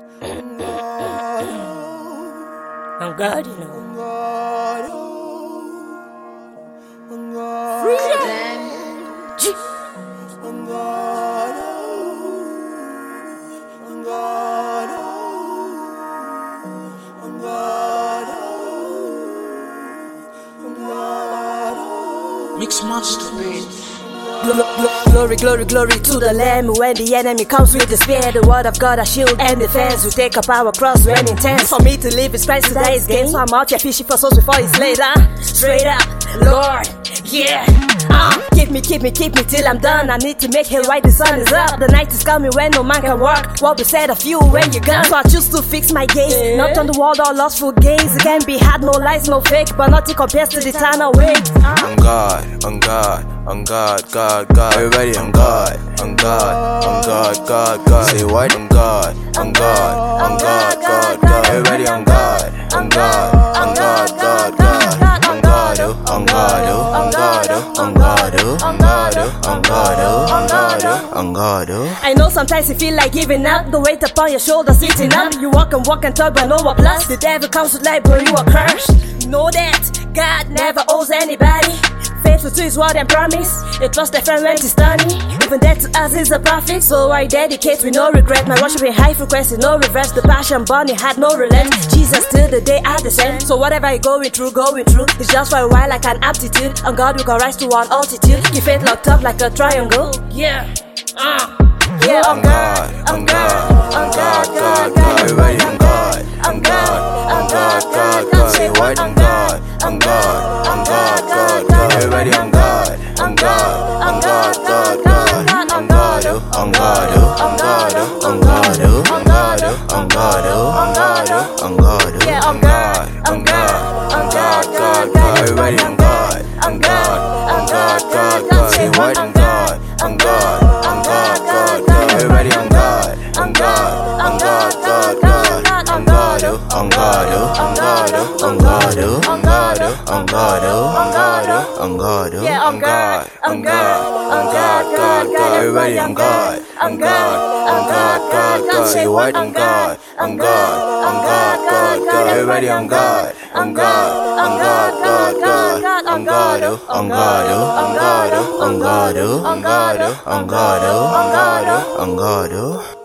I'm God, you know. Mix Master, baby. Glory, glory, glory to the Lamb. When the enemy comes with the spear, the word of God a shield and defense. We take up our cross when intense. For me to live is Christ, to die is gain. So I'm out here fishing for souls before it's later. Straight up, Lord, yeah. Keep me till I'm done. I need to make hell right, the sun is up. The night is coming when no man can work. What we said of you when you're gone. So I choose to fix my gaze, not on the world or lustful gaze. It can be hard, no lies, no fake, but nothing compares to the eternal weight. On God, on God, on God, God, God. Everybody on God, on God, on God, God, God. Say what? On God, on God, on God, God, God. Everybody on God, on God, on God, God, God. On God, on God, on God, on God, on God, on God, on God, on God. I know sometimes you feel like giving up. The weight upon your shoulders sitting up. You walk and talk but no more plus. The devil comes with life but you are cursed. Know that God never owes anybody. Faithful to his word and promise. It was the friend when it's stunning. Even that to us is a profit. So I dedicate with no regret. My worship in high frequency, no reverse. The passion burning had no relent. Jesus till the day I descend. So whatever you're going through, it's just for a while like an aptitude. On God we can rise to one altitude. Keep faith locked up like a triangle. Yeah, yeah, on God, on God, on God, God, God. Everybody on God, on God, on God, God, God. Say what? On God, on God, on God, God, God. Everybody on God, on God, on God, God, God. On God, on God, on God, on God, on God, on God, on God, on God. Yeah, on God, on God, on God, God, God. Everybody on God, on God, on God, God, God. Say what? On God, on God, on God, God, God. Everybody on God, on God, on God, God, God. On God, on God, on God, on God, on God, on God, on God, on God. Yeah, on God, on God, on God, God, God. Everybody on God, on God, on God, God, God. Say what? On God, on God, on God, God, God. Everybody on God, on God, on God, God, God. On God, on God, on God, on God, on God, on God, on God, on God.